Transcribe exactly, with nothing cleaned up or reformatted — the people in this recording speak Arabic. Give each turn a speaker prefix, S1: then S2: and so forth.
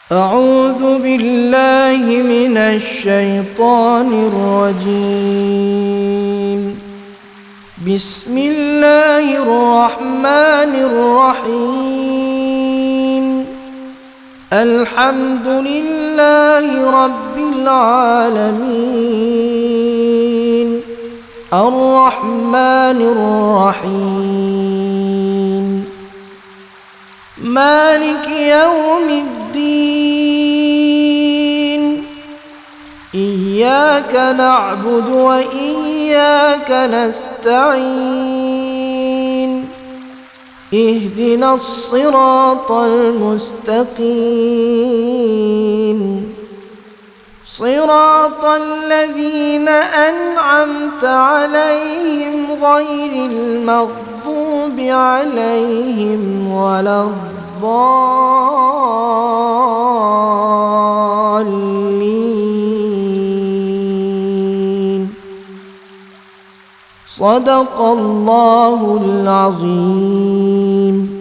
S1: أعوذ بالله من الشيطان الرجيم. بسم الله الرحمن الرحيم. الحمد لله رب العالمين، الرحمن الرحيم، مالك يوم الدين. إياك نعبد وإياك نستعين. اهدنا الصراط المستقيم، صراط الذين أنعمت عليهم غير المغضوب عليهم ولا الضالين. صدق الله العظيم.